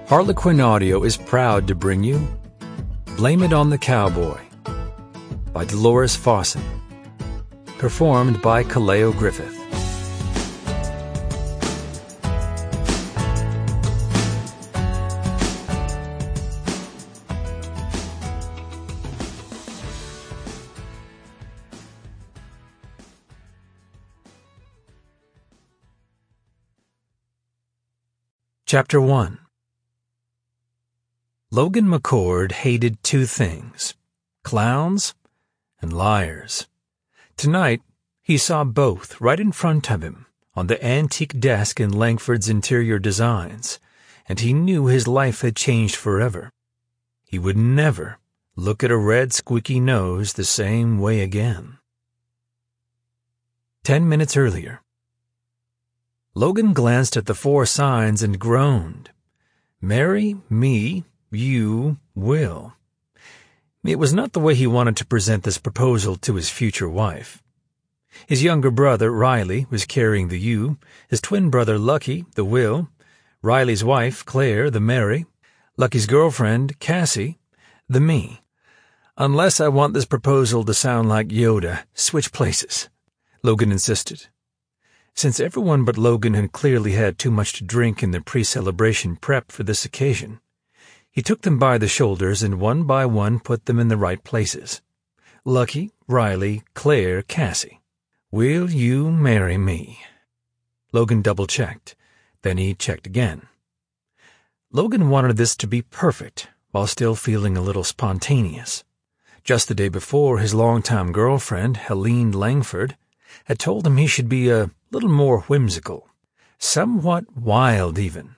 Harlequin Audio is proud to bring you Blame It on the Cowboy by Dolores Fawson, performed by Kaleo Griffith. Chapter 1. Logan McCord hated two things: clowns and liars. Tonight, he saw both right in front of him on the antique desk in Langford's Interior Designs, and he knew his life had changed forever. He would never look at a red squeaky nose the same way again. 10 minutes earlier. Logan glanced at the 4 signs and groaned. Marry me, you will. It was not the way he wanted to present this proposal to his future wife. His younger brother, Riley, was carrying the you, his twin brother, Lucky, the will, Riley's wife, Claire, the Mary, Lucky's girlfriend, Cassie, the me. Unless I want this proposal to sound like Yoda, switch places, Logan insisted. Since everyone but Logan had clearly had too much to drink in their pre-celebration prep for this occasion, he took them by the shoulders and one by one put them in the right places. Lucky, Riley, Claire, Cassie. Will you marry me? Logan double-checked. Then he checked again. Logan wanted this to be perfect, while still feeling a little spontaneous. Just the day before, his longtime girlfriend, Helene Langford, had told him he should be a little more whimsical, somewhat wild even.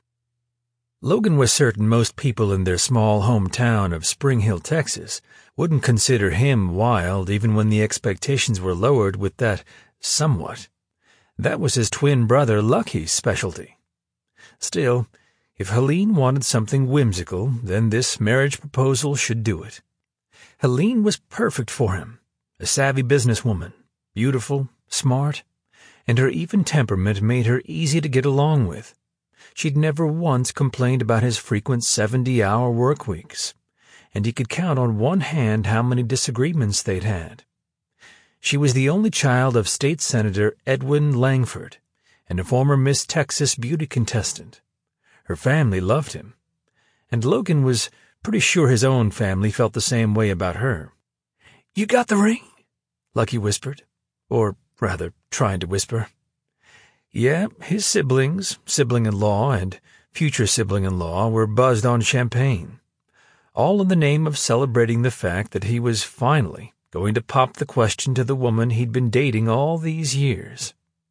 Logan was certain most people in their small hometown of Spring Hill, Texas, wouldn't consider him wild even when the expectations were lowered with that somewhat. That was his twin brother Lucky's specialty. Still, if Helene wanted something whimsical, then this marriage proposal should do it. Helene was perfect for him, a savvy businesswoman, beautiful, smart, and her even temperament made her easy to get along with. She'd never once complained about his frequent 70-hour work weeks, and he could count on one hand how many disagreements they'd had. She was the only child of State Senator Edwin Langford and a former Miss Texas beauty contestant. Her family loved him, and Logan was pretty sure his own family felt the same way about her. "You got the ring?" Lucky whispered, or rather trying to whisper. Yeah, his siblings, sibling-in-law and future sibling-in-law, were buzzed on champagne, all in the name of celebrating the fact that he was finally going to pop the question to the woman he'd been dating all these years.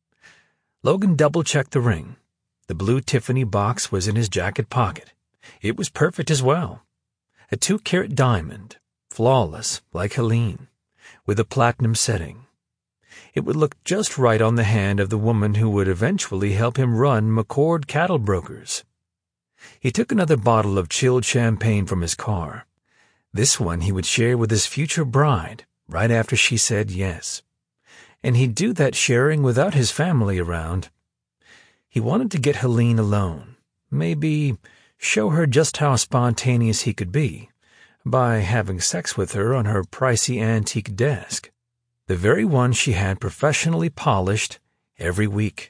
Logan double-checked the ring. The blue Tiffany box was in his jacket pocket. It was perfect as well. A 2-carat diamond, flawless like Helene, with a platinum setting. It would look just right on the hand of the woman who would eventually help him run McCord Cattle Brokers. He took another bottle of chilled champagne from his car. This one he would share with his future bride right after she said yes. And he'd do that sharing without his family around. He wanted to get Helene alone, maybe show her just how spontaneous he could be, by having sex with her on her pricey antique desk. The very one she had professionally polished every week.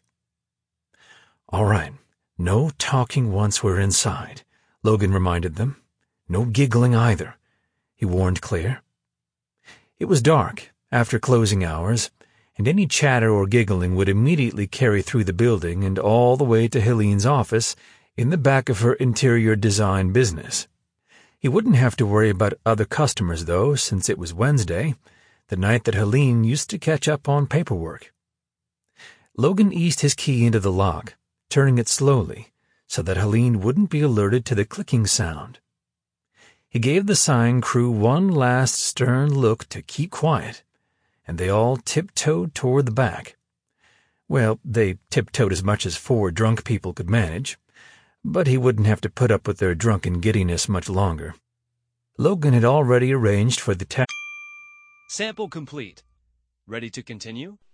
All right, no talking once we're inside, Logan reminded them. No giggling either, he warned Claire. It was dark after closing hours, and any chatter or giggling would immediately carry through the building and all the way to Helene's office in the back of her interior design business. He wouldn't have to worry about other customers, though, since it was Wednesday, the night that Helene used to catch up on paperwork. Logan eased his key into the lock, turning it slowly so that Helene wouldn't be alerted to the clicking sound. He gave the sign crew one last stern look to keep quiet, and they all tiptoed toward the back. Well, they tiptoed as much as 4 drunk people could manage, but he wouldn't have to put up with their drunken giddiness much longer. Logan had already arranged for the Sample complete. Ready to continue?